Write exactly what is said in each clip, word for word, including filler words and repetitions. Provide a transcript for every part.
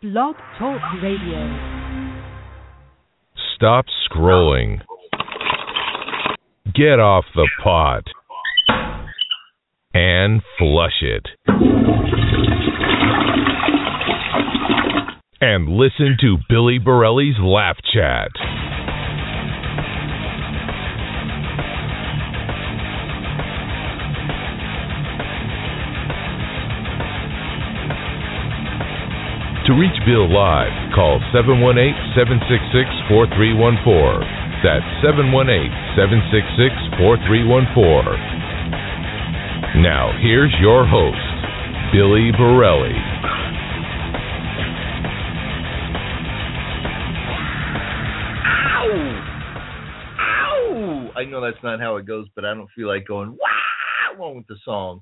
Blog Talk Radio. Stop scrolling. Get off the pot. And flush it. And listen to Billy Borelli's Laugh Chat. To reach Bill live, call seven one eight, seven six six, four three one four. That's seven one eight, seven six six, four three one four. Now, here's your host, Billy Borelli. Ow! Ow! I know that's not how it goes, but I don't feel like going, wow, wrong with the song.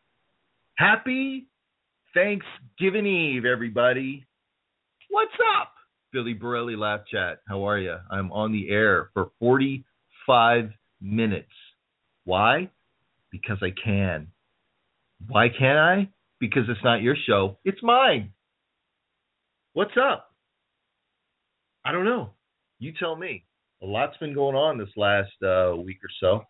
Happy Thanksgiving Eve, everybody. What's up? Billy Borelli Laugh Chat. How are you? I'm on the air for forty-five minutes. Why? Because I can. Why can't I? Because it's not your show. It's mine. What's up? I don't know. You tell me. A lot's been going on this last uh, week or so.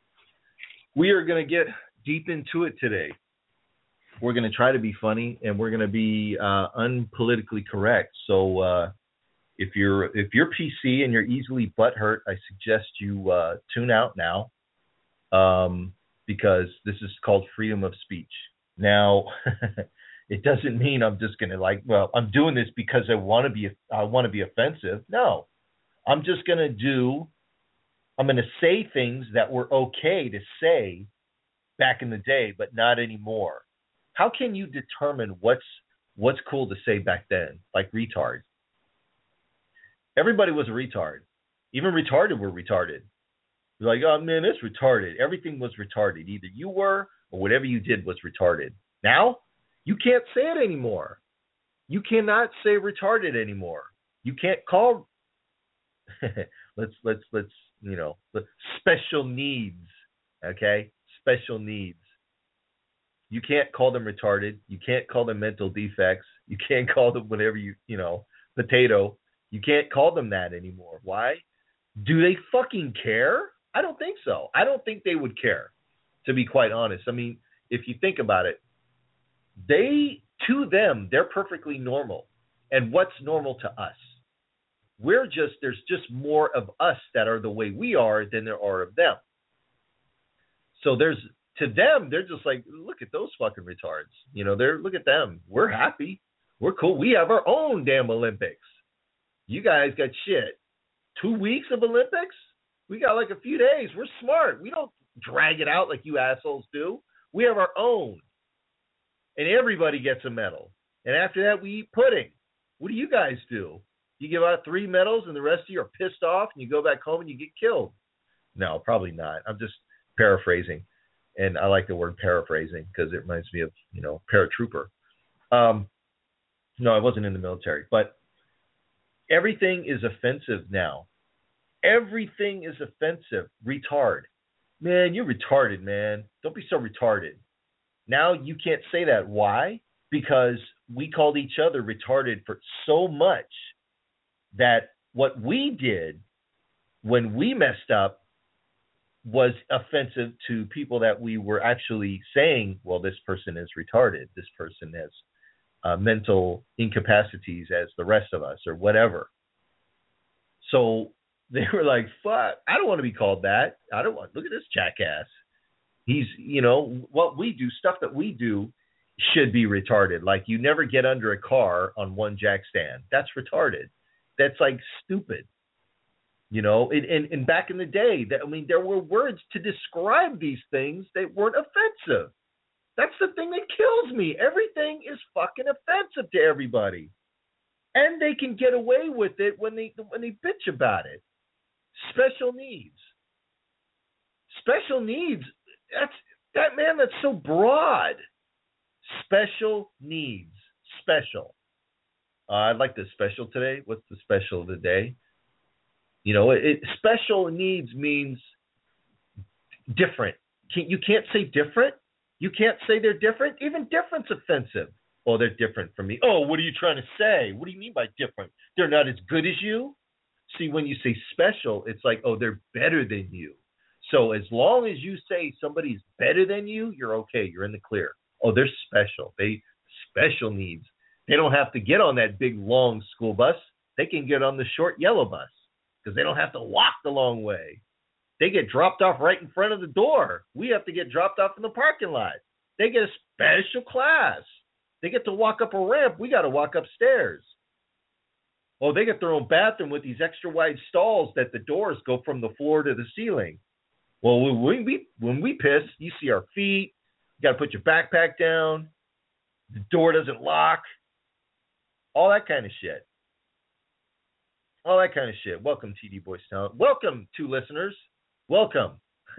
We are going to get deep into it today. We're going to try to be funny, and we're going to be uh, unpolitically correct. So uh, if you're if you're P C and you're easily butthurt, I suggest you uh, tune out now, um, because this is called freedom of speech. Now, it doesn't mean I'm just going to like, well, I'm doing this because I want to be I want to be offensive. No, I'm just going to do. I'm going to say things that were okay to say back in the day, but not anymore. How can you determine what's what's cool to say back then? Like retard. Everybody was a retard. Even retarded were retarded. You're like, oh man, it's retarded. Everything was retarded. Either you were or whatever you did was retarded. Now, you can't say it anymore. You cannot say retarded anymore. You can't call let's let's let's you know special needs. Okay? Special needs. You can't call them retarded. You can't call them mental defects. You can't call them whatever you, you know, potato. You can't call them that anymore. Why? Do they fucking care? I don't think so. I don't think they would care, to be quite honest. I mean, if you think about it, they, to them, they're perfectly normal. And what's normal to us? We're just, there's just more of us that are the way we are than there are of them. So there's, to them, they're just like, look at those fucking retards. You know, they're look at them. We're happy. We're cool. We have our own damn Olympics. You guys got shit. Two weeks of Olympics? We got like a few days. We're smart. We don't drag it out like you assholes do. We have our own. And everybody gets a medal. And after that, we eat pudding. What do you guys do? You give out three medals and the rest of you are pissed off and you go back home and you get killed? No, probably not. I'm just paraphrasing. And I like the word paraphrasing because it reminds me of, you know, paratrooper. Um, no, I wasn't in the military. But everything is offensive now. Everything is offensive. Retard. Man, you're retarded, man. Don't be so retarded. Now you can't say that. Why? Because we called each other retarded for so much that what we did when we messed up was offensive to people that we were actually saying, well, this person is retarded. This person has uh, mental incapacities as the rest of us or whatever. So they were like, fuck, I don't want to be called that. I don't want, look at this jackass. He's, you know, what we do, stuff that we do should be retarded. Like you never get under a car on one jack stand. That's retarded. That's like stupid. You know, and, and, and back in the day, that, I mean, there were words to describe these things that weren't offensive. That's the thing that kills me. Everything is fucking offensive to everybody. And they can get away with it when they when they bitch about it. Special needs. Special needs, that's, that man, that's so broad. Special needs. Special. Uh, I'd like the special today. What's the special of the day? You know, it, it, special needs means different. Can, you can't say different. You can't say they're different. Even different's offensive. Oh, they're different from me. Oh, what are you trying to say? What do you mean by different? They're not as good as you? See, when you say special, it's like, oh, they're better than you. So as long as you say somebody's better than you, you're okay. You're in the clear. Oh, they're special. They special needs. They don't have to get on that big, long school bus. They can get on the short yellow bus because they don't have to walk the long way. They get dropped off right in front of the door. We have to get dropped off in the parking lot. They get a special class. They get to walk up a ramp. We got to walk upstairs. Oh, they get their own bathroom with these extra wide stalls that the doors go from the floor to the ceiling. Well, when we when we piss, you see our feet. You got to put your backpack down. The door doesn't lock. All that kind of shit. All that kind of shit. Welcome, T D Boys Town. Welcome, two listeners. Welcome.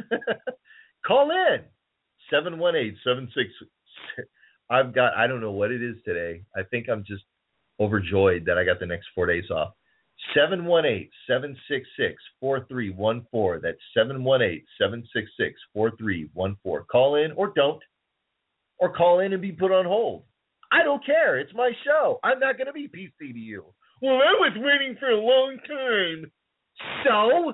Call in. seven one eight, seven six. I've got, I don't know what it is today. I think I'm just overjoyed that I got the next four days off. seven one eight, seven six six, four three one four. That's seven one eight, seven six six, four three one four. Call in or don't. Or call in and be put on hold. I don't care. It's my show. I'm not going to be P C to you. Well, I was waiting for a long time. So?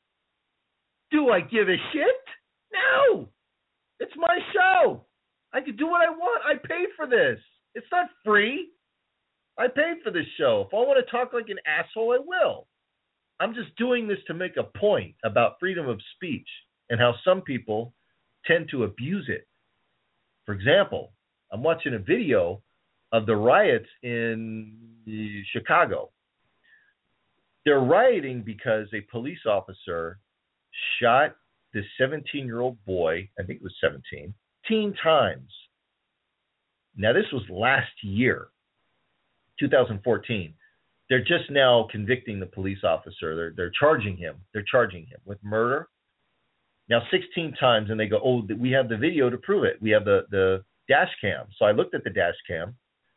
Do I give a shit? No. It's my show. I can do what I want. I paid for this. It's not free. I paid for this show. If I want to talk like an asshole, I will. I'm just doing this to make a point about freedom of speech and how some people tend to abuse it. For example, I'm watching a video of the riots in Chicago. They're rioting because a police officer shot this seventeen-year-old boy, I think it was seventeen, fifteen times. Now, this was last year, two thousand fourteen. They're just now convicting the police officer. They're they're charging him. They're charging him with murder. Now, sixteen times, and they go, oh, we have the video to prove it. We have the, the dash cam. So I looked at the dash cam.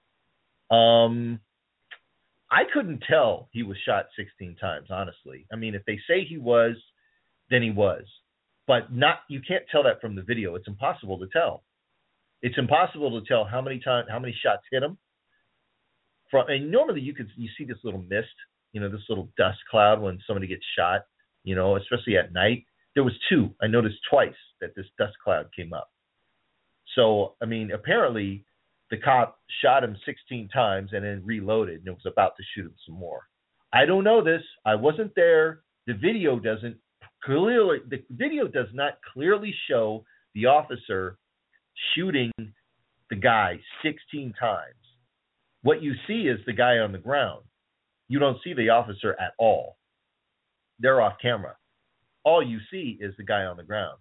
Um, I couldn't tell he was shot sixteen times, honestly. I mean, if they say he was, then he was. But not you can't tell that from the video. It's impossible to tell. It's impossible to tell how many times, how many shots hit him. From and normally you could you see this little mist, you know, this little dust cloud when somebody gets shot, you know, especially at night. There was two. I noticed twice that this dust cloud came up. So, I mean, apparently the cop shot him sixteen times and then reloaded and was about to shoot him some more. I don't know this. I wasn't there. The video doesn't clearly, the video does not clearly show the officer shooting the guy sixteen times. What you see is the guy on the ground. You don't see the officer at all. They're off camera. All you see is the guy on the ground.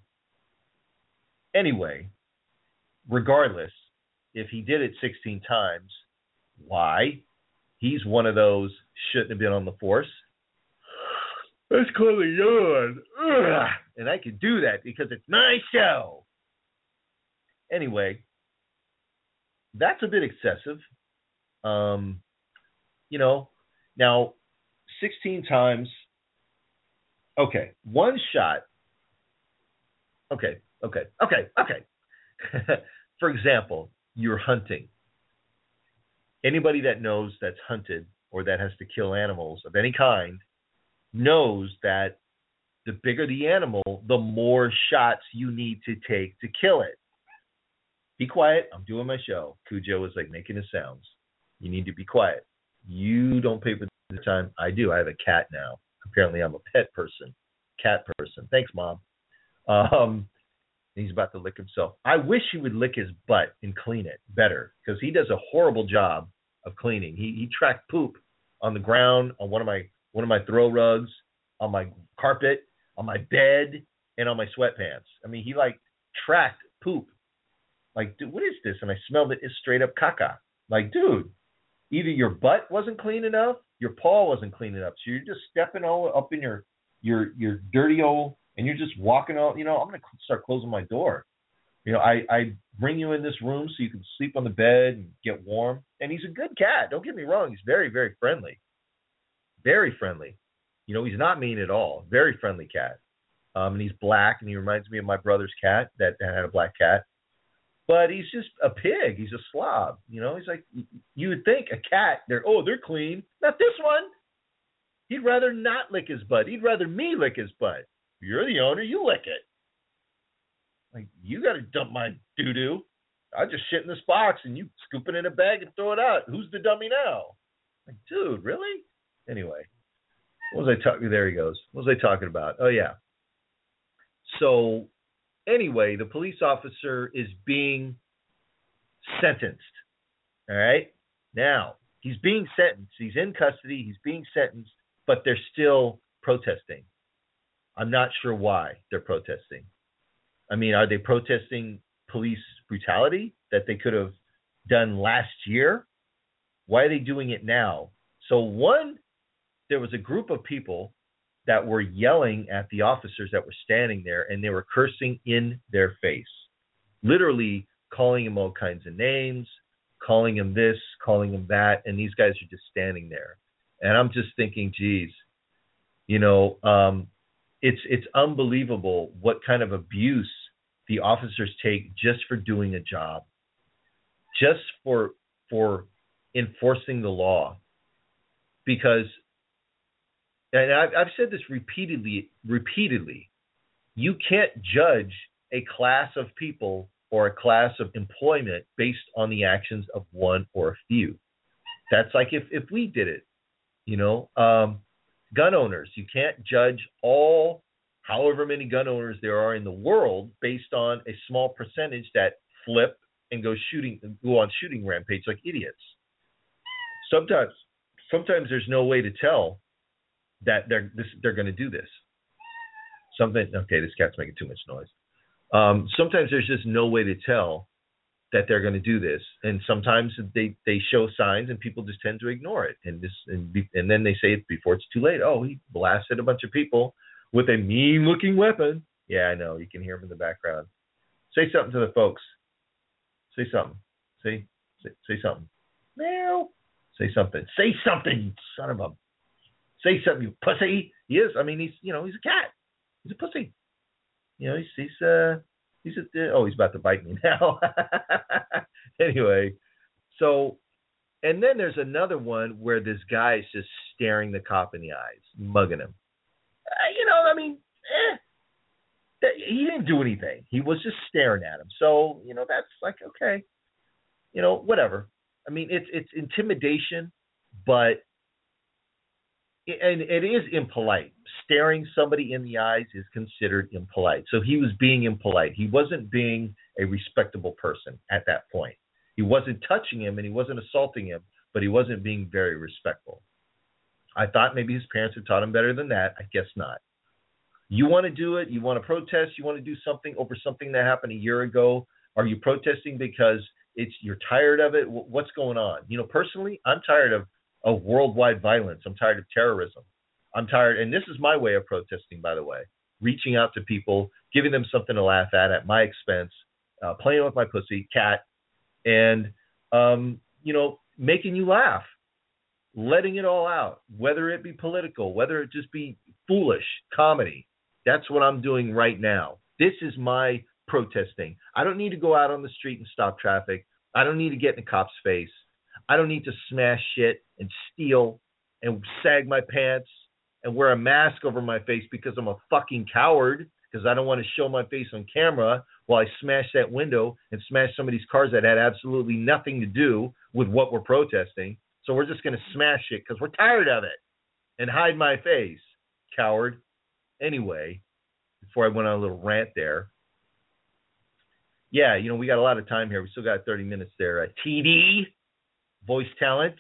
Anyway, regardless, if he did it sixteen times, why? He's one of those shouldn't have been on the force. That's clearly yours. Ugh. And I can do that because it's my show. Anyway, that's a bit excessive. Um, you know, now sixteen times. Okay, one shot. Okay, okay, okay, okay. For example, you're hunting. Anybody that knows that's hunted or that has to kill animals of any kind knows that the bigger the animal, the more shots you need to take to kill it. Be quiet. I'm doing my show. Cujo is like making his sounds. You need to be quiet. You don't pay for the time. I do. I have a cat now. Apparently, I'm a pet person, cat person. Thanks, Mom. Um, he's about to lick himself. I wish he would lick his butt and clean it better because he does a horrible job of cleaning. He he tracked poop on the ground, on one of my one of my throw rugs, on my carpet, on my bed, and on my sweatpants. I mean, he like tracked poop. Like, dude, what is this? And I smelled it. It's straight up caca. Like, dude, either your butt wasn't clean enough, your paw wasn't clean enough. So you're just stepping all up in your your your dirty old, and you're just walking all, you know, I'm going to start closing my door. You know, I, I bring you in this room so you can sleep on the bed and get warm. And he's a good cat. Don't get me wrong. He's very, very friendly. Very friendly. You know, he's not mean at all. Very friendly cat. Um, and he's black, and he reminds me of my brother's cat that, that had a black cat. But he's just a pig. He's a slob. You know, he's like, you would think a cat, they're, oh, they're clean. Not this one. He'd rather not lick his butt. He'd rather me lick his butt. You're the owner. You lick it. Like, you got to dump my doo-doo. I just shit in this box and you scoop it in a bag and throw it out. Who's the dummy now? Like, dude, really? Anyway, what was I talking? There he goes. What was I talking about? Oh, yeah. So, anyway, the police officer is being sentenced. All right? Now, he's being sentenced. He's in custody. He's being sentenced, but they're still protesting. I'm not sure why they're protesting. I mean, are they protesting police brutality that they could have done last year? Why are they doing it now? So one, there was a group of people that were yelling at the officers that were standing there, and they were cursing in their face, literally calling them all kinds of names, calling them this, calling them that, and these guys are just standing there. And I'm just thinking, geez, you know, um, it's it's unbelievable what kind of abuse the officers take just for doing a job, just for for enforcing the law. Because, and I've, I've said this repeatedly, repeatedly, you can't judge a class of people or a class of employment based on the actions of one or a few. That's like if, if we did it, you know, um, gun owners, you can't judge all however many gun owners there are in the world based on a small percentage that flip and go shooting, go on shooting rampage like idiots. Sometimes, sometimes there's no way to tell that they're this, they're going to do this. Something. Okay, this cat's making too much noise. Um, sometimes there's just no way to tell that they're going to do this, and sometimes they, they show signs and people just tend to ignore it, and this and, be, and then they say it before it's too late. Oh, he blasted a bunch of people with a mean-looking weapon. Yeah, I know. You can hear him in the background. Say something to the folks. Say something. Say say, say something. Meow. Say something. Say something, son of a. Say something, you pussy. He is. I mean, he's you know he's a cat. He's a pussy. You know, he's he's uh he's a, oh he's about to bite me now. Anyway, so and then there's another one where this guy is just staring the cop in the eyes, mugging him. Uh, you know, I mean, eh, he didn't do anything. He was just staring at him. So you know, that's like okay, you know, whatever. I mean, it's it's intimidation, but it, and it is impolite. Staring somebody in the eyes is considered impolite. So he was being impolite. He wasn't being a respectable person at that point. He wasn't touching him and he wasn't assaulting him, but he wasn't being very respectful. I thought maybe his parents had taught him better than that. I guess not. You want to do it? You want to protest? You want to do something over something that happened a year ago? Are you protesting because it's you're tired of it? What's going on? You know, personally, I'm tired of, of worldwide violence. I'm tired of terrorism. I'm tired, and this is my way of protesting, by the way, reaching out to people, giving them something to laugh at at my expense, uh, playing with my pussy, cat, and, um, you know, making you laugh, letting it all out, whether it be political, whether it just be foolish comedy. That's what I'm doing right now. This is my protesting. I don't need to go out on the street and stop traffic. I don't need to get in the cop's face. I don't need to smash shit and steal and sag my pants and wear a mask over my face because I'm a fucking coward because I don't want to show my face on camera while I smash that window and smash somebody's cars that had absolutely nothing to do with what we're protesting. So we're just going to smash it because we're tired of it and hide my face, coward. Anyway, before I went on a little rant there, yeah, you know, we got a lot of time here. We still got thirty minutes there. Uh, T D, voice talent.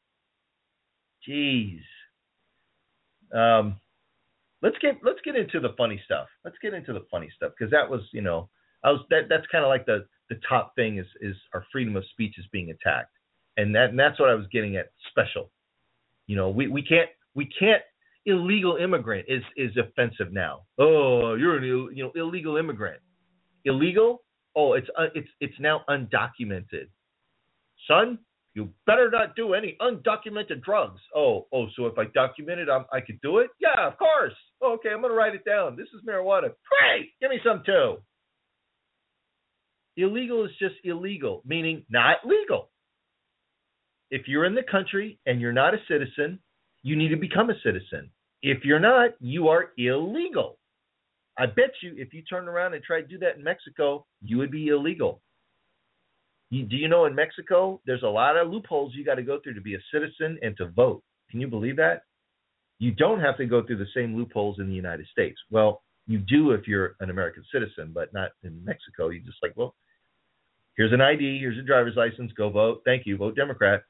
Jeez. Um, let's get let's get into the funny stuff. Let's get into the funny stuff because that was, you know, I was that that's kind of like the the top thing is is our freedom of speech is being attacked, and that and that's what I was getting at. Special, you know, we we can't we can't. Illegal immigrant is is offensive now. Oh, you're an Ill, you know illegal immigrant. Illegal? Oh, it's uh, it's it's now undocumented. Son, you better not do any undocumented drugs. Oh, oh, so if I document it, I'm, I could do it? Yeah, of course. Oh, okay, I'm gonna write it down. This is marijuana. Great, give me some too. Illegal is just illegal, meaning not legal. If you're in the country and you're not a citizen, you need to become a citizen. If you're not, you are illegal. I bet you if you turned around and tried to do that in Mexico, you would be illegal. You, do you know in Mexico, there's a lot of loopholes you got to go through to be a citizen and to vote. Can you believe that? You don't have to go through the same loopholes in the United States. Well, you do if you're an American citizen, but not in Mexico. You just like, well, here's an I D, here's a driver's license, go vote. Thank you, vote Democrat.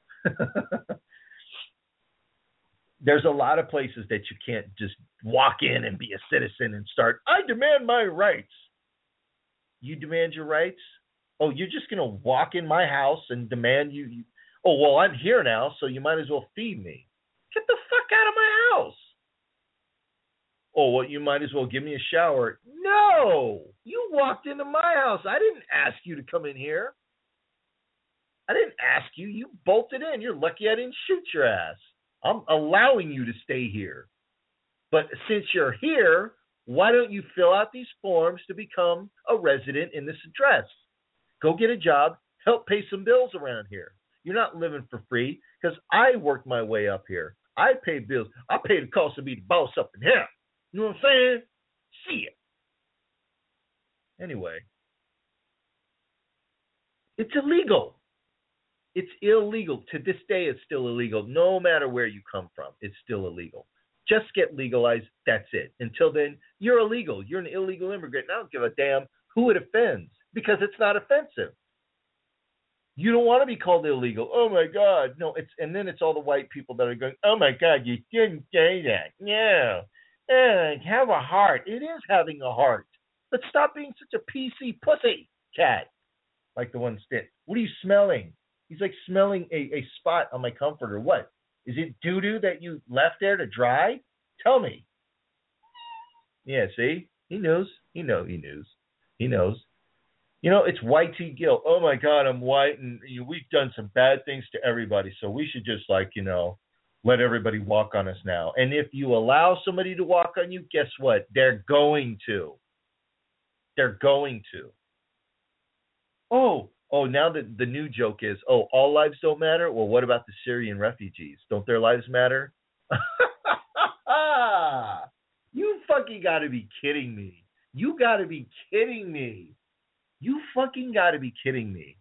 There's a lot of places that you can't just walk in and be a citizen and start, I demand my rights. You demand your rights? Oh, you're just going to walk in my house and demand you, you. Oh, well, I'm here now, so you might as well feed me. Get the fuck out of my house. Oh, well, you might as well give me a shower. No, you walked into my house. I didn't ask you to come in here. I didn't ask you. You bolted in. You're lucky I didn't shoot your ass. I'm allowing you to stay here. But since you're here, why don't you fill out these forms to become a resident in this address? Go get a job, help pay some bills around here. You're not living for free because I worked my way up here. I pay bills. I pay the cost to be the boss up in here. You know what I'm saying? See it. Anyway, it's illegal. It's illegal. To this day, it's still illegal. No matter where you come from, it's still illegal. Just get legalized. That's it. Until then, you're illegal. You're an illegal immigrant. And I don't give a damn who it offends because it's not offensive. You don't want to be called illegal. Oh, my God. No, it's and then it's all the white people that are going, oh, my God, you didn't say that. No. Uh, have a heart. It is having a heart. But stop being such a P C pussy cat. Like the one Stitt. What are you smelling? He's like smelling a, a spot on my comforter. What? Is it doo-doo that you left there to dry? Tell me. Yeah, see? He knows. He knows. He knows. He knows. You know, it's white tea guilt. Oh, my God, I'm white, and you know, we've done some bad things to everybody, so we should just, like, you know, let everybody walk on us now. And if you allow somebody to walk on you, guess what? They're going to. They're going to. Oh, oh, now the, the new joke is, oh, all lives don't matter? Well, what about the Syrian refugees? Don't their lives matter? You fucking got to be kidding me. You got to be kidding me. You fucking got to be kidding me.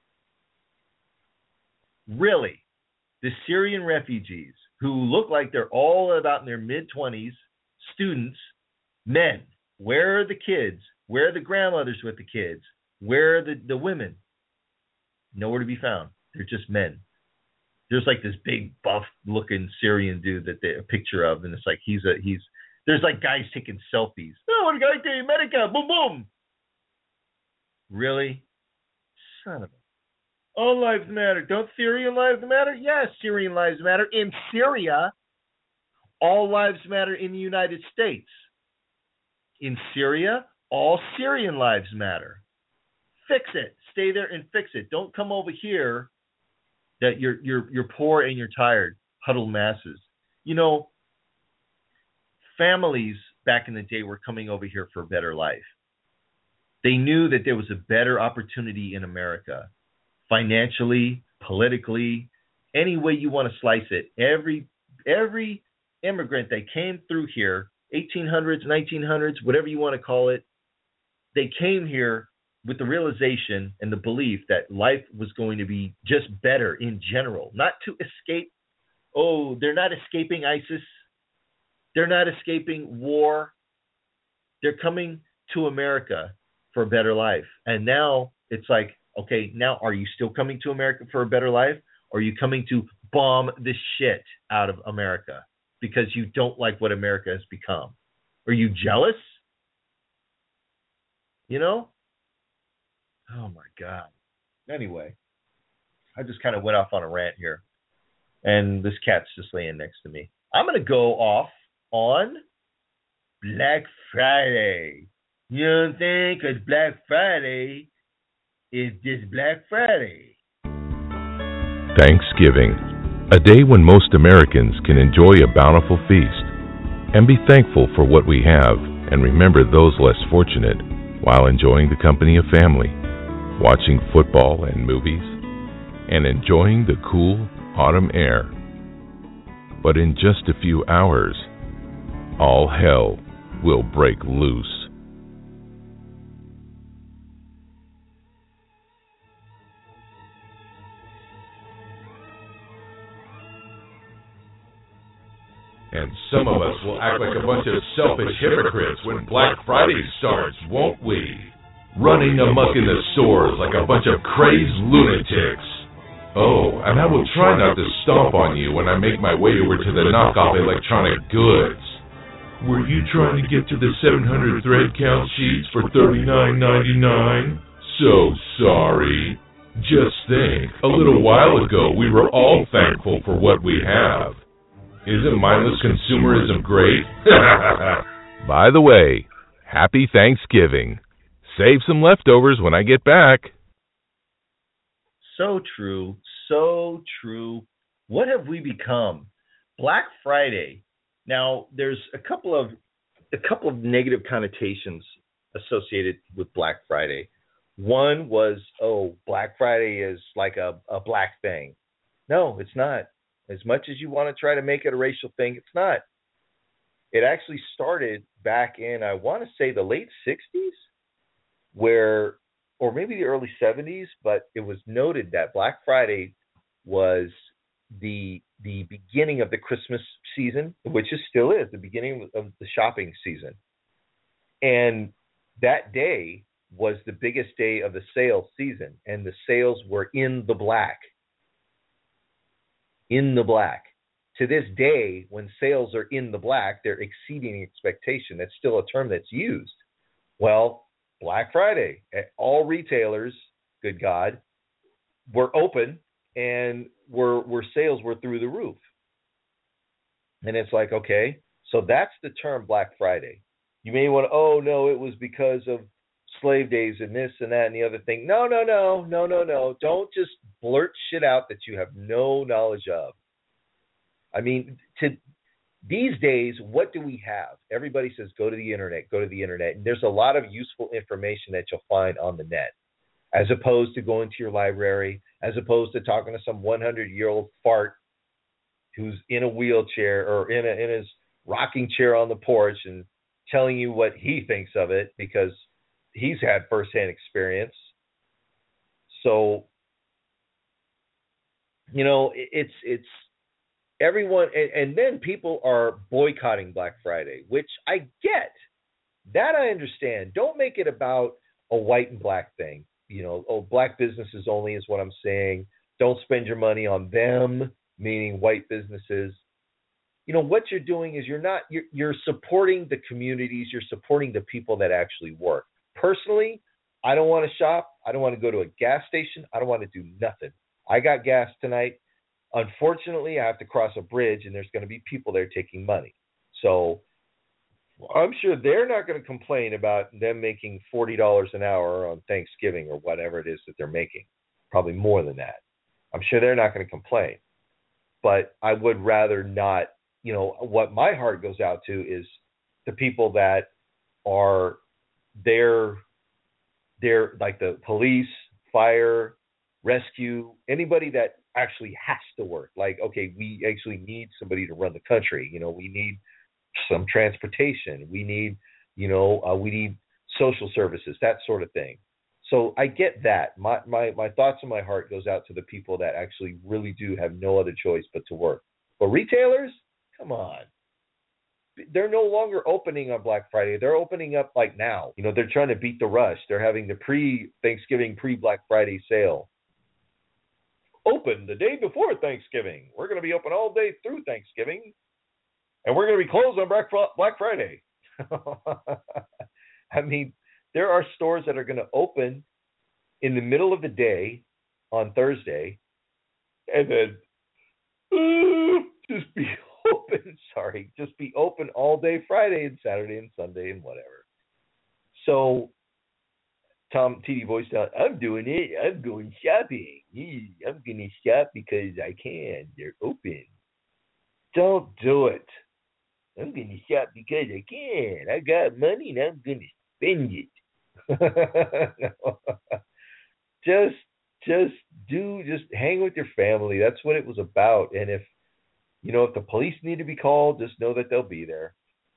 Really? The Syrian refugees who look like they're all about in their mid-twenties, students, men. Where are the kids? Where are the grandmothers with the kids? Where are the, the women? Nowhere to be found. They're just men. There's like this big buff-looking Syrian dude that they a picture of, and it's like he's a he's. There's like guys taking selfies. Oh, what a guy in America! Boom, boom. Really? Son of a. All lives matter. Don't Syrian lives matter? Yes, Syrian lives matter in Syria. All lives matter in the United States. In Syria, all Syrian lives matter. Fix it. Stay there and fix it. Don't come over here that you're you're you're poor and you're tired. Huddled masses. You know, families back in the day were coming over here for a better life. They knew that there was a better opportunity in America. Financially, politically, any way you want to slice it. Every every immigrant that came through here, eighteen hundreds, nineteen hundreds, whatever you want to call it, they came here with the realization and the belief that life was going to be just better in general, not to escape. Oh, they're not escaping ISIS. They're not escaping war. They're coming to America for a better life. And now it's like, okay, now are you still coming to America for a better life? Or are you coming to bomb the shit out of America because you don't like what America has become? Are you jealous? You know? Oh, my God. Anyway, I just kind of went off on a rant here. And this cat's just laying next to me. I'm going to go off on Black Friday. You know what I'm saying? Because Black Friday is just Black Friday. Thanksgiving, a day when most Americans can enjoy a bountiful feast and be thankful for what we have and remember those less fortunate while enjoying the company of family. watching football and movies, and enjoying the cool autumn air. But in just a few hours, all hell will break loose. And some of us will act like a bunch of selfish hypocrites when Black Friday starts, won't we? Running amok in the stores like a bunch of crazed lunatics. Oh, and I will try not to stomp on you when I make my way over to the knockoff electronic goods. Were you trying to get to the seven hundred thread count sheets for thirty-nine ninety-nine? So sorry. Just think, a little while ago we were all thankful for what we have. Isn't mindless consumerism great? By the way, happy Thanksgiving. Save some leftovers when I get back. So true, so true. What have we become? Black Friday. Now, there's a couple of a couple of negative connotations associated with Black Friday. One was, oh, Black Friday is like a, a black thing. No, it's not. As much as you want to try to make it a racial thing, it's not. It actually started back in, I want to say, the late sixties, where, or maybe the early seventies, but it was noted that Black Friday was the the beginning of the Christmas season, which it still is, the beginning of the shopping season. And that day was the biggest day of the sales season, and the sales were in the black. In the black. To this day, when sales are in the black, they're exceeding expectation. That's still a term that's used. Well, Black Friday, all retailers, good God, were open and were, were sales were through the roof. And it's like, okay, so that's the term Black Friday. You may want to, oh, no, it was because of slave days and this and that and the other thing. No, no, no, no, no, no. Don't just blurt shit out that you have no knowledge of. I mean, to these days, what do we have? Everybody says, go to the internet, go to the internet. And there's a lot of useful information that you'll find on the net, as opposed to going to your library, as opposed to talking to some hundred-year-old fart who's in a wheelchair or in, a, in his rocking chair on the porch and telling you what he thinks of it because he's had firsthand experience. So, you know, it's it's everyone, and, and then people are boycotting Black Friday, which I get. That I understand. Don't make it about a white and black thing. You know, oh, black businesses only is what I'm saying. Don't spend your money on them, meaning white businesses. You know, what you're doing is you're not, you're, you're supporting the communities, you're supporting the people that actually work. Personally, I don't want to shop. I don't want to go to a gas station. I don't want to do nothing. I got gas tonight. Unfortunately, I have to cross a bridge, and there's going to be people there taking money. So I'm sure they're not going to complain about them making forty dollars an hour on Thanksgiving or whatever it is that they're making. Probably more than that. I'm sure they're not going to complain. But I would rather not, you know, what my heart goes out to is the people that are They're, they're like the police, fire, rescue, anybody that actually has to work. Like, okay, we actually need somebody to run the country. You know, we need some transportation. We need, you know, uh, we need social services, that sort of thing. So I get that. My, my, my thoughts and my heart goes out to the people that actually really do have no other choice but to work. But retailers, come on. They're no longer opening on Black Friday. They're opening up like now. You know, they're trying to beat the rush. They're having the pre-Thanksgiving, pre-Black Friday sale. Open the day before Thanksgiving. We're going to be open all day through Thanksgiving. And we're going to be closed on Black Friday. I mean, there are stores that are going to open in the middle of the day on Thursday and then uh, just be open, sorry, just be open all day Friday and Saturday and Sunday and whatever. So, Tom T D voiced out, I'm doing it. I'm going shopping. I'm going to shop because I can. They're open. Don't do it. I'm going to shop because I can. I got money and I'm going to spend it. just just do just hang with your family. That's what it was about. And if you know if the police need to be called, just know that they'll be there.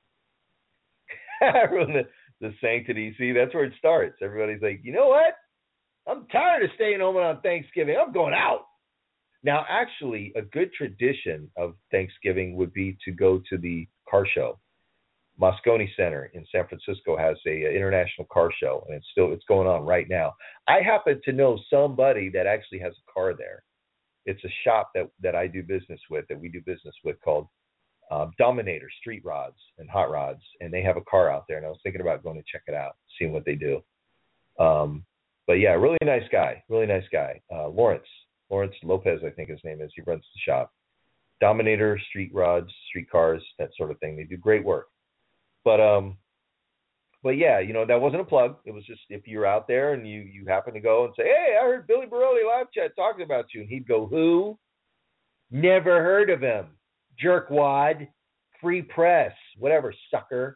the, the sanctity. See, that's where it starts. Everybody's like, you know what? I'm tired of staying home on Thanksgiving. I'm going out. Now, actually, a good tradition of Thanksgiving would be to go to the car show. Moscone Center in San Francisco has a, a international car show, and it's still it's going on right now. I happen to know somebody that actually has a car there. It's a shop that that I do business with, that we do business with, called uh, Dominator Street Rods and Hot Rods, and they have a car out there. And I was thinking about going to check it out, seeing what they do. Um, but yeah, really nice guy, really nice guy. Uh, Lawrence Lawrence Lopez, I think his name is. He runs the shop. Dominator Street Rods, street cars, that sort of thing. They do great work. But um, but yeah, you know, that wasn't a plug. It was just if you're out there and you you happen to go and say, hey, I heard Billy Baroli live chat talking about you, and he'd go, who? Never heard of him. Jerkwad, free press, whatever, sucker.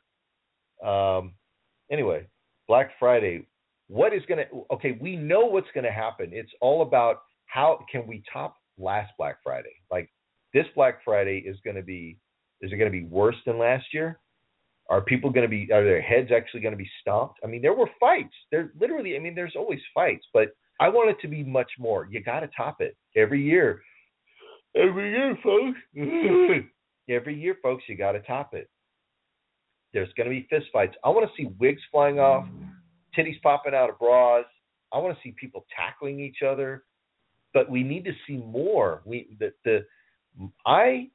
Um, anyway, Black Friday. What is gonna? Okay, we know what's gonna happen. It's all about how can we top last Black Friday. Like this Black Friday is gonna be. Is it gonna be worse than last year? Are people going to be, are their heads actually going to be stomped? I mean, there were fights. There literally, I mean, there's always fights, but I want it to be much more. You got to top it every year. Every year, folks. Every year, folks, you got to top it. There's going to be fist fights. I want to see wigs flying off, titties popping out of bras. I want to see people tackling each other, but we need to see more. We, the, the, I,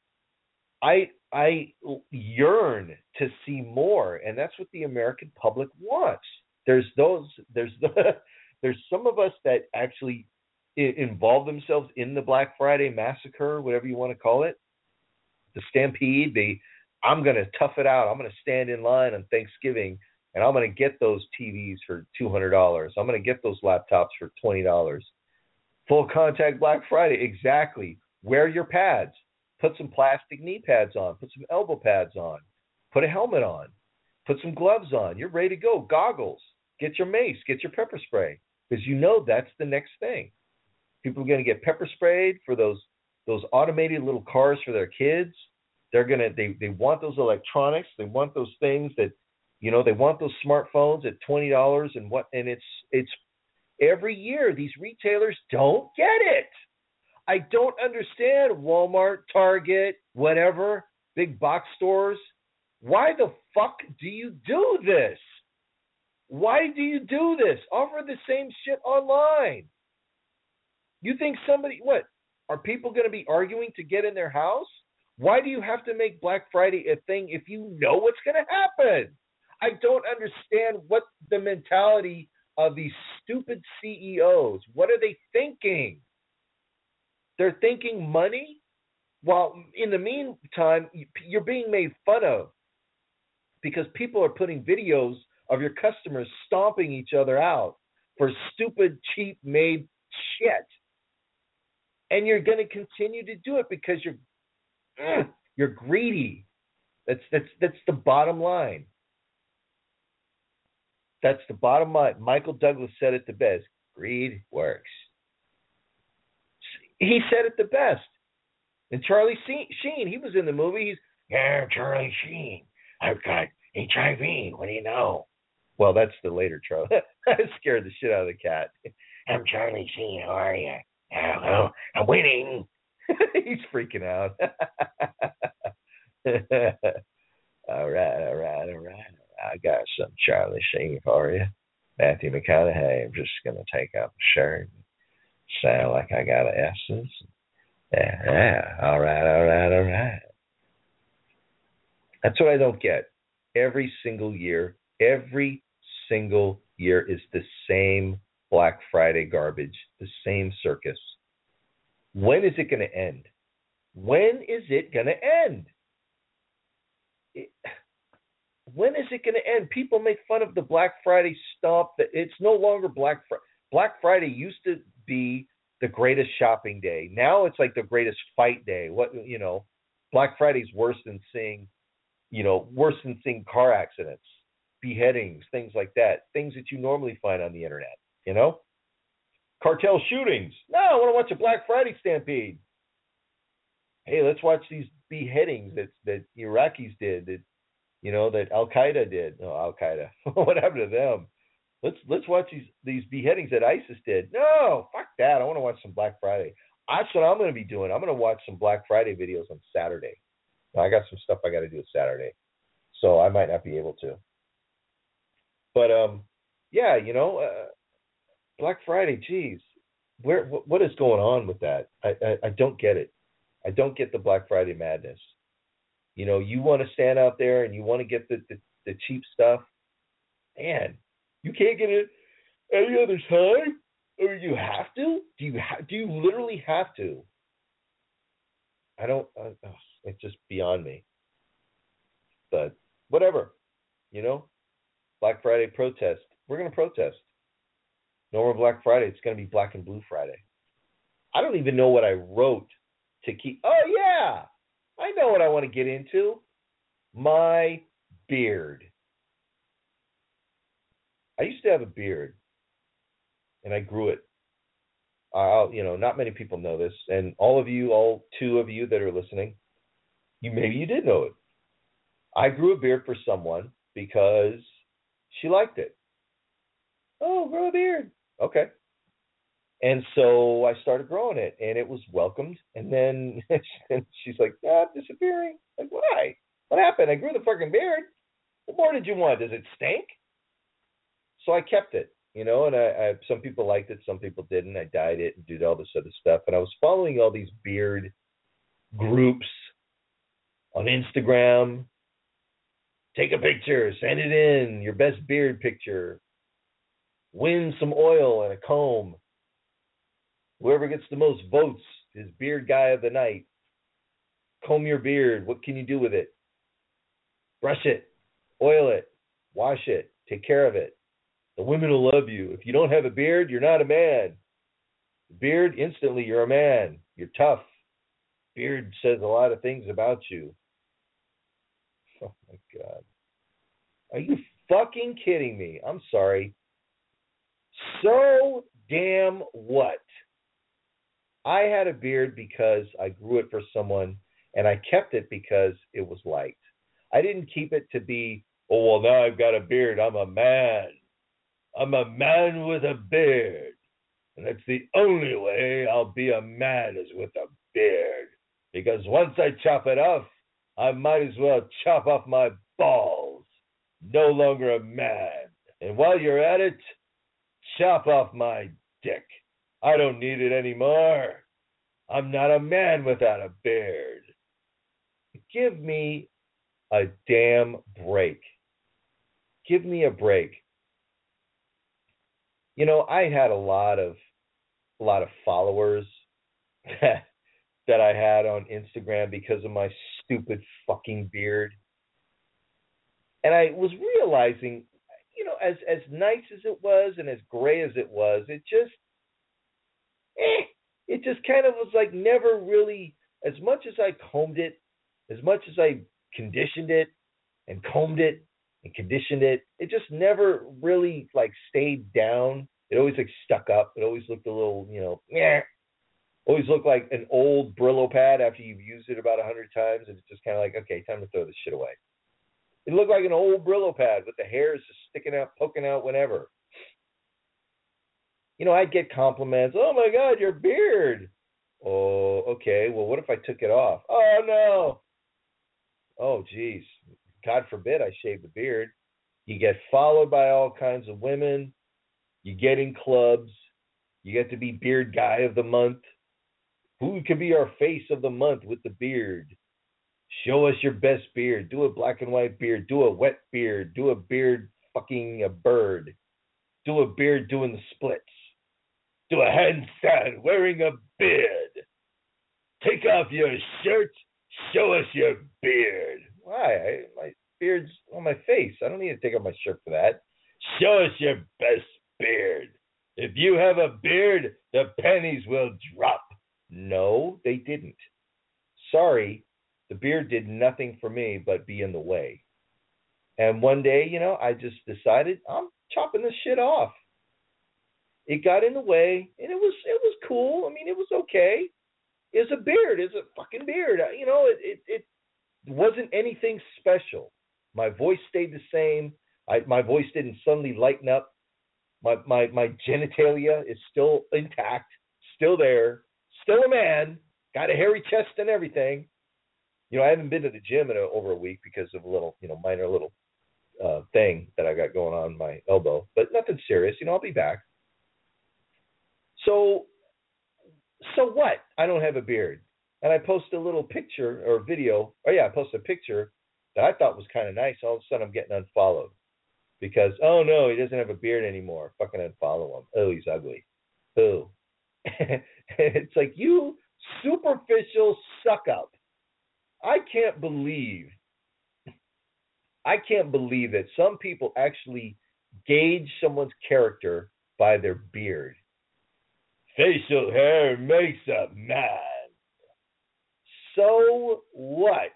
I, I yearn to see more, and that's what the American public wants. There's those, there's the, there's some of us that actually involve themselves in the Black Friday massacre, whatever you want to call it, the stampede. The I'm going to tough it out. I'm going to stand in line on Thanksgiving, and I'm going to get those T Vs for two hundred dollars. I'm going to get those laptops for twenty dollars. Full contact Black Friday, exactly. Wear your pads. Put some plastic knee pads on. Put some elbow pads on. Put a helmet on. Put some gloves on. You're ready to go. Goggles. Get your mace. Get your pepper spray. Because you know that's the next thing. People are going to get pepper sprayed for those those automated little cars for their kids. They're going to they they want those electronics. They want those things that, you know, they want those smartphones at twenty dollars and what and it's it's every year these retailers don't get it. I don't understand Walmart, Target, whatever, big box stores. Why the fuck do you do this? Why do you do this? Offer the same shit online. You think somebody, what? Are people going to be arguing to get in their house? Why do you have to make Black Friday a thing if you know what's going to happen? I don't understand what the mentality of these stupid C E Os, what are they thinking? They're thinking money, while in the meantime, you're being made fun of because people are putting videos of your customers stomping each other out for stupid, cheap-made shit. And you're going to continue to do it because you're you're greedy. That's that's that's the bottom line. That's the bottom line. Michael Douglas said it the best. Greed works. He said it the best. And Charlie Sheen, he was in the movie. He's, yeah, Charlie Sheen. I've got H I V. What do you know? Well, that's the later Charlie. I scared the shit out of the cat. I'm Charlie Sheen. How are you? Hello. I'm winning. He's freaking out. all right, all right, all right. I got some Charlie Sheen for you. Matthew McConaughey. I'm just going to take off the shirt. Sound like I got an essence. Yeah, yeah. All right, all right, all right. That's what I don't get. Every single year, every single year is the same Black Friday garbage, the same circus. When is it going to end? When is it going to end? It, when is it going to end? People make fun of the Black Friday stomp. That it's no longer Black Friday. Black Friday used to be the greatest shopping day. Now it's like the greatest fight day. What you know, Black Friday's worse than seeing, you know, worse than seeing car accidents, beheadings, things like that. Things that you normally find on the internet. You know, cartel shootings. No, I want to watch a Black Friday stampede. Hey, let's watch these beheadings that that Iraqis did, that you know that Al Qaeda did. No, Al Qaeda. What happened to them? Let's let's watch these these beheadings that ISIS did. No, fuck that. I want to watch some Black Friday. That's what I'm going to be doing. I'm going to watch some Black Friday videos on Saturday. Now, I got some stuff I got to do Saturday, so I might not be able to. But um, yeah, you know, uh, Black Friday. Geez, where what, what is going on with that? I, I I don't get it. I don't get the Black Friday madness. You know, you want to stand out there and you want to get the, the, the cheap stuff. Man, you can't get it any other time, or you have to. Do you ha- do you literally have to? I don't. Uh, oh, it's just beyond me. But whatever, you know. Black Friday protest. We're gonna protest. No more Black Friday. It's gonna be Black and Blue Friday. I don't even know what I wrote to keep. Oh yeah, I know what I want to get into. My beard. I used to have a beard, and I grew it. I'll, you know, not many people know this, and all of you, all two of you that are listening, you maybe you did know it. I grew a beard for someone because she liked it. Oh, grow a beard. Okay. And so I started growing it, and it was welcomed. And then she's like, ah, I'm disappearing. Like, why? What happened? I grew the fucking beard. What more did you want? Does it stink? So I kept it, you know, and I, I some people liked it, some people didn't. I dyed it and did all this other stuff. And I was following all these beard groups on Instagram. Take a picture, send it in, your best beard picture. Win some oil and a comb. Whoever gets the most votes is beard guy of the night. Comb your beard. What can you do with it? Brush it, oil it, wash it, take care of it. The women will love you. If you don't have a beard, you're not a man. Beard, instantly, you're a man. You're tough. Beard says a lot of things about you. Oh, my God. Are you fucking kidding me? I'm sorry. So damn what? I had a beard because I grew it for someone, and I kept it because it was liked. I didn't keep it to be, oh, well, now I've got a beard. I'm a man. I'm a man with a beard. And that's the only way I'll be a man is with a beard. Because once I chop it off, I might as well chop off my balls. No longer a man. And while you're at it, chop off my dick. I don't need it anymore. I'm not a man without a beard. Give me a damn break. Give me a break. You know, I had a lot of a lot of followers that, that I had on Instagram because of my stupid fucking beard. And I was realizing, you know, as as nice as it was and as gray as it was, it just eh, it just kind of was like never really, as much as I combed it, as much as I conditioned it and combed it and conditioned it, it just never really like stayed down. It always like stuck up. It always looked a little, you know, meh. Always looked like an old Brillo pad after you've used it about a hundred times, and it's just kind of like, okay, time to throw this shit away. It looked like an old Brillo pad with the hairs just sticking out, poking out whenever. You know, I'd get compliments. Oh my God, your beard. Oh, okay. Well, what if I took it off? Oh no. Oh, geez. God forbid I shave the beard. You get followed by all kinds of women. You get in clubs. You get to be beard guy of the month. Who could be our face of the month with the beard? Show us your best beard. Do a black and white beard. Do a wet beard. Do a beard fucking a bird. Do a beard doing the splits. Do a handstand wearing a beard. Take off your shirt. Show us your beard. Why? I, my beard's on my face. I don't need to take off my shirt for that. Show us your best beard. If you have a beard, the pennies will drop. No, they didn't. Sorry, the beard did nothing for me but be in the way. And one day, you know, I just decided I'm chopping this shit off. it got in the way, and it was it was cool. I mean, it was okay. It's a beard. It's a fucking beard. You know, it it, it wasn't anything special. My voice stayed the same. I, my voice didn't suddenly lighten up. My, my my genitalia is still intact, still there, still a man, got a hairy chest and everything. You know, I haven't been to the gym in a, over a week because of a little, you know, minor little uh, thing that I got going on my elbow, but nothing serious. You know, I'll be back. So, so what? I don't have a beard. And I posted a little picture or video. Oh, yeah, I posted a picture that I thought was kind of nice. All of a sudden, I'm getting unfollowed because, oh, no, he doesn't have a beard anymore. Fucking unfollow him. Oh, he's ugly. Oh. It's like, you superficial suck up. I can't believe, I can't believe that some people actually gauge someone's character by their beard. Facial hair makes a man. So what?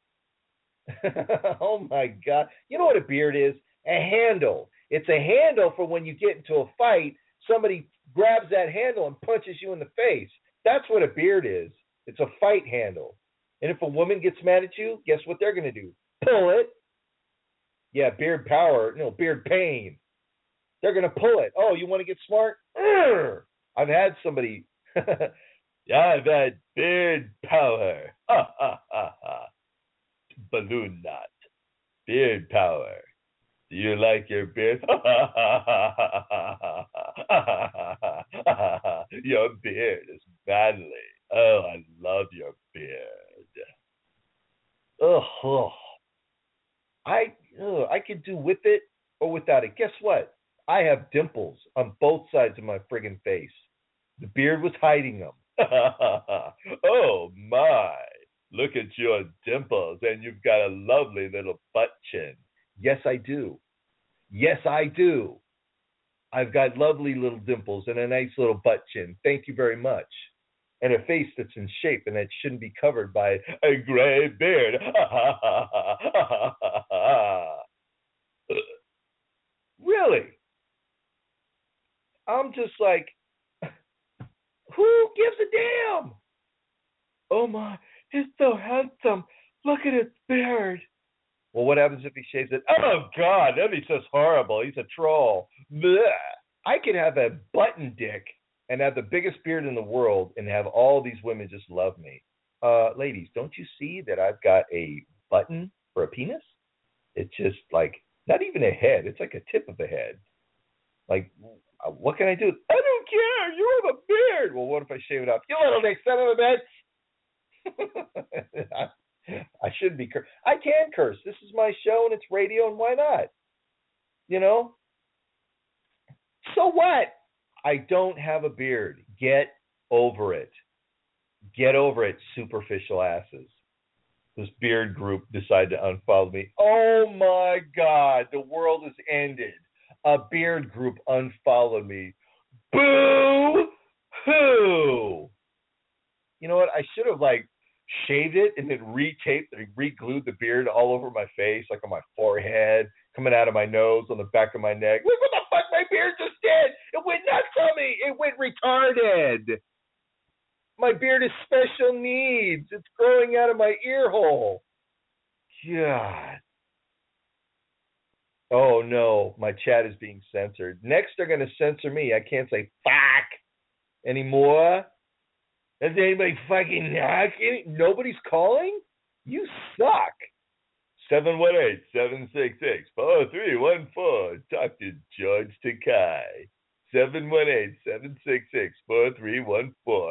Oh my God. You know what a beard is? A handle. It's a handle for when you get into a fight, somebody grabs that handle and punches you in the face. That's what a beard is. It's a fight handle. And if a woman gets mad at you, guess what they're going to do? Pull it. Yeah, beard power. No, beard pain. They're going to pull it. Oh, you want to get smart? Urgh. I've had somebody. Yeah, I've had beard power. Ha, ha, ha, ha. Balloon knot. Beard power. Do you like your beard? Your beard is manly. Oh, I love your beard. Oh, I ugh, I could do with it or without it. Guess what? I have dimples on both sides of my friggin' face. The beard was hiding them. Oh my! Look at your dimples, and you've got a lovely little butt chin. Yes, I do. Yes, I do. I've got lovely little dimples and a nice little butt chin. Thank you very much. And a face that's in shape and that shouldn't be covered by a gray beard. Really? I'm just like, who gives a damn? Oh my, he's so handsome. Look at his beard. Well, what happens if he shaves it? Oh God, that'd be just horrible. He's a troll. Blech. I could have a button dick and have the biggest beard in the world and have all these women just love me. Uh, ladies, don't you see that I've got a button for a penis? It's just like, not even a head. It's like a tip of a head. Like, what can I do? I don't care. You have a beard. Well, what if I shave it off? You little dick son of a bitch. I, I shouldn't be cur- I can curse. This is my show and it's radio, and why not? You know? So what? I don't have a beard. Get over it. Get over it, superficial asses. This beard group decided to unfollow me. Oh my God, the world has ended. A beard group unfollowed me. Boo hoo. You know what? I should have like shaved it and then retaped and re-glued the beard all over my face, like on my forehead, coming out of my nose, on the back of my neck. Look what the fuck my beard just did. It went nuts on me. It went retarded. My beard is special needs. It's growing out of my ear hole. God. Oh, no. My chat is being censored. Next, they're going to censor me. I can't say fuck anymore. Does anybody fucking knock? Nobody's calling? You suck. seven one eight, seven six six, four three one four. Talk to George Takai. seven one eight, seven six six, four three one four.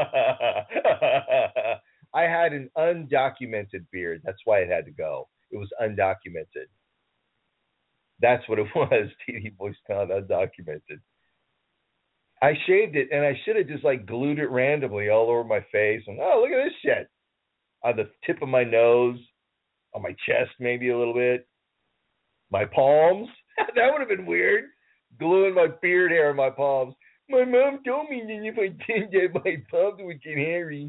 I had an undocumented beard. That's why it had to go. It was undocumented. That's what it was. T D Voice Town, undocumented. I shaved it, and I should have just like glued it randomly all over my face. And oh, look at this shit. On the tip of my nose, on my chest maybe a little bit. My palms. That would have been weird. Gluing my beard hair on my palms. My mom told me that if I did that, my palms would get hairy.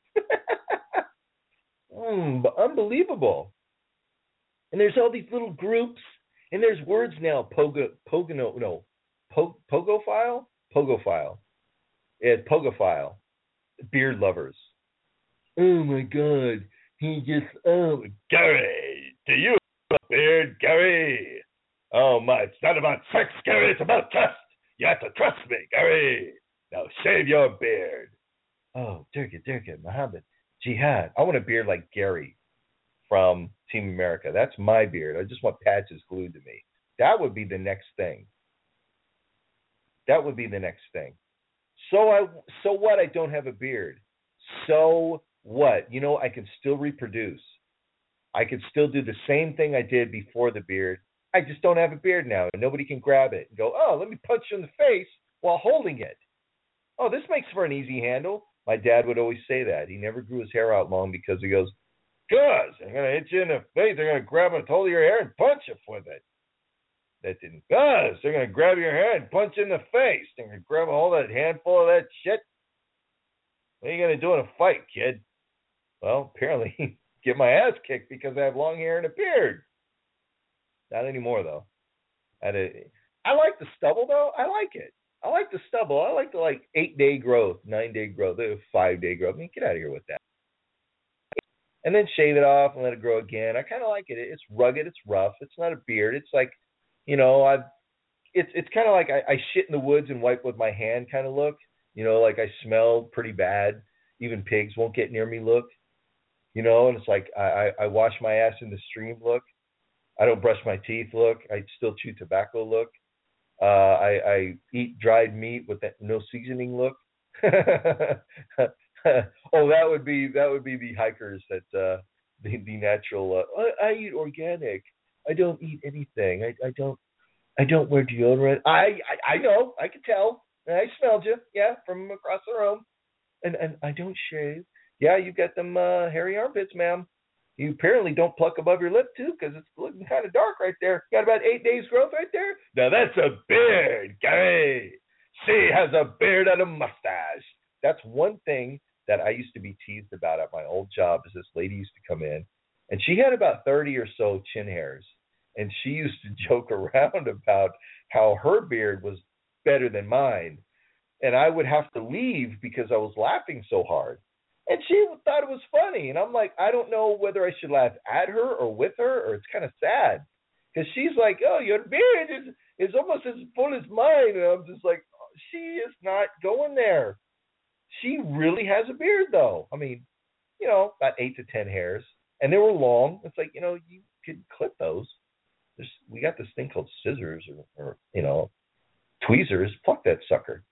mm, unbelievable. And there's all these little groups, and there's words now. Pogo, Pogo, no, no, po, Pogo file, Pogophile. It's Pogophile. Beard lovers. Oh my God. He just, oh, Gary, do you have a beard, Gary? Oh my, it's not about sex, Gary, it's about trust. You have to trust me, Gary. Now shave your beard. Oh, Durga, Durga, Muhammad, Jihad. I want a beard like Gary from Team America. That's my beard. I just want patches glued to me. That would be the next thing. That would be the next thing. So I, so what? I don't have a beard. So what? You know, I can still reproduce. I can still do the same thing I did before the beard. I just don't have a beard now, and nobody can grab it and go, oh, let me punch you in the face while holding it. Oh, this makes for an easy handle. My dad would always say that. He never grew his hair out long because he goes, Gus, I'm going to hit you in the face. They're going to grab a hold of your hair and punch you with it. That didn't. Gus, they're going to grab your hair and punch you in the face. They're going to grab a hold of that handful of that shit. What are you going to do in a fight, kid? Well, apparently get my ass kicked because I have long hair and a beard. Not anymore, though. I, had a, I like the stubble, though. I like it. I like the stubble. I like the, like, eight-day growth, nine-day growth, five-day growth. I mean, get out of here with that. And then shave it off and let it grow again. I kind of like it. It's rugged. It's rough. It's not a beard. It's like, you know, I've. It's it's kind of like I, I shit in the woods and wipe with my hand kind of look. You know, like I smell pretty bad. Even pigs won't get near me look. You know, and it's like I, I, I wash my ass in the stream look. I don't brush my teeth look. I still chew tobacco look. Uh, I, I eat dried meat with that no seasoning look. Oh, that would be that would be the hikers that uh, the the natural. Uh, I, I eat organic. I don't eat anything. I, I don't I don't wear deodorant. I, I I know. I can tell. I smelled you. Yeah, from across the room. And and I don't shave. Yeah, you got them uh, hairy armpits, ma'am. You apparently don't pluck above your lip, too, because it's looking kind of dark right there. You got about eight days growth right there? Now, that's a beard, Gary. She has a beard and a mustache. That's one thing that I used to be teased about at my old job is this lady used to come in, and she had about thirty or so chin hairs, and she used to joke around about how her beard was better than mine, and I would have to leave because I was laughing so hard. And she thought it was funny. And I'm like, I don't know whether I should laugh at her or with her, or it's kind of sad. Because she's like, oh, your beard is, is almost as full as mine. And I'm just like, oh, she is not going there. She really has a beard, though. I mean, you know, about eight to ten hairs. And they were long. It's like, you know, you could clip those. There's, we got this thing called scissors or, or, you know, tweezers. Pluck that sucker.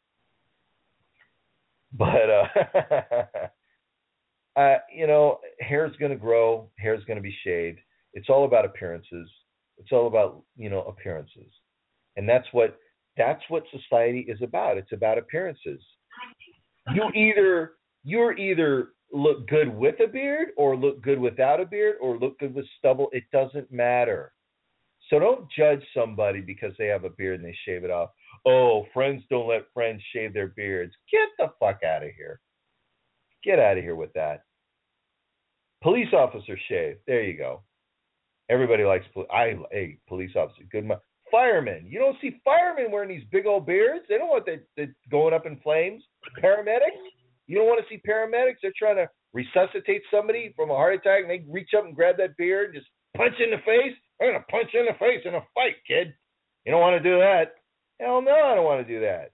But, uh... Uh, you know, hair's going to grow. Hair's going to be shaved. It's all about appearances. It's all about, you know, appearances. And that's what that's what society is about. It's about appearances. You either you're either look good with a beard or look good without a beard or look good with stubble. It doesn't matter. So don't judge somebody because they have a beard and they shave it off. Oh, friends don't let friends shave their beards. Get the fuck out of here. Get out of here with that. Police officer shave. There you go. Everybody likes police. I hey, police officer. Good. Mo- firemen. You don't see firemen wearing these big old beards. They don't want that, that going up in flames. Paramedics. You don't want to see paramedics. They're trying to resuscitate somebody from a heart attack, and they reach up and grab that beard and just punch in the face. I'm gonna punch you in the face in a fight, kid. You don't want to do that. Hell no, I don't want to do that.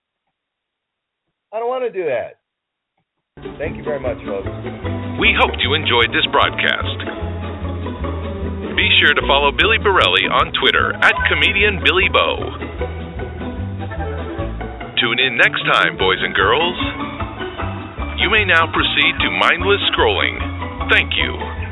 I don't want to do that. Thank you very much, folks. We hoped you enjoyed this broadcast. Be sure to follow Billy Borelli on Twitter at Comedian Billy Bo. Tune in next time, boys and girls. You may now proceed to mindless scrolling. Thank you.